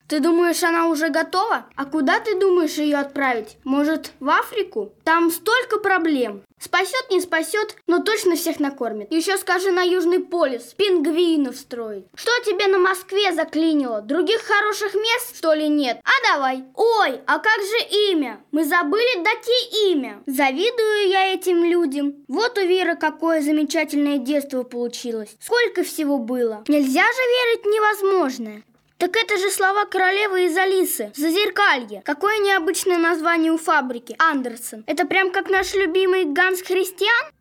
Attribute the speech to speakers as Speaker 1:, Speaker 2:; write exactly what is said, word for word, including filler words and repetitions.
Speaker 1: Ты думаешь, она уже готова? А куда ты думаешь ее отправить? Может, в Африку? Там столько проблем. Спасет, не спасет, но точно всех накормит. Еще скажи на Южный полюс пингвинов строить. Что тебе на Москве заклинило? Других хороших мест, что ли, нет? А давай. Ой, а как же имя? Мы забыли дать ей имя. Завидую я этим людям. Вот у Веры какое замечательное детство получилось. Сколько всего было. Нельзя же верить в невозможное. Так это же слова королевы из Алисы. Зазеркалье. Какое необычное название у фабрики. Андерсон. Это прям как наш любимый Ганс Христиан?